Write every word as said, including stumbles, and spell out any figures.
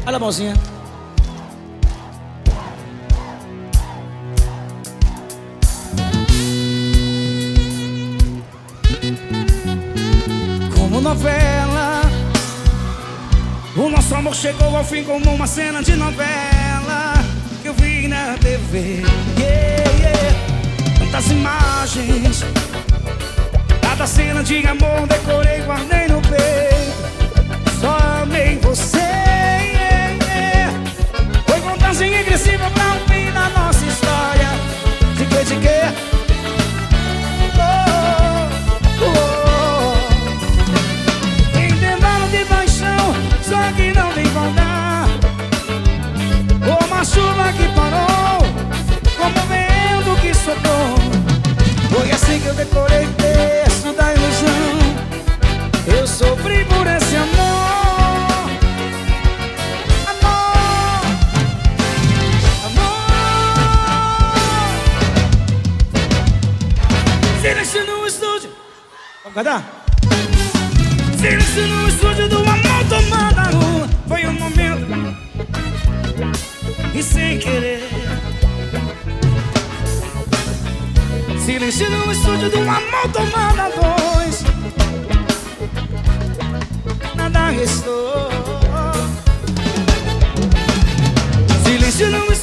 Olha a mãozinha. Como novela, o nosso amor chegou ao fim como uma cena de novela que eu vi na T V. Yeah, yeah. Tantas imagens, cada cena de amor decorei, guardei no peito. Só amei você. Yeah, yeah. Foi contagem regressiva pra o fim da nossa história. De que, de que? Só que não tem voltar. Como a chuva que parou, como o vento que soprou. Foi assim que eu decorei o texto da ilusão. Eu sofri por esse amor. Amor, amor. Silêncio no estúdio. Vamos cantar? Silêncio no estúdio do amor tomando a rua. Foi um momento e sem querer. Silêncio no estúdio do amor tomando a voz. Nada restou. Silêncio no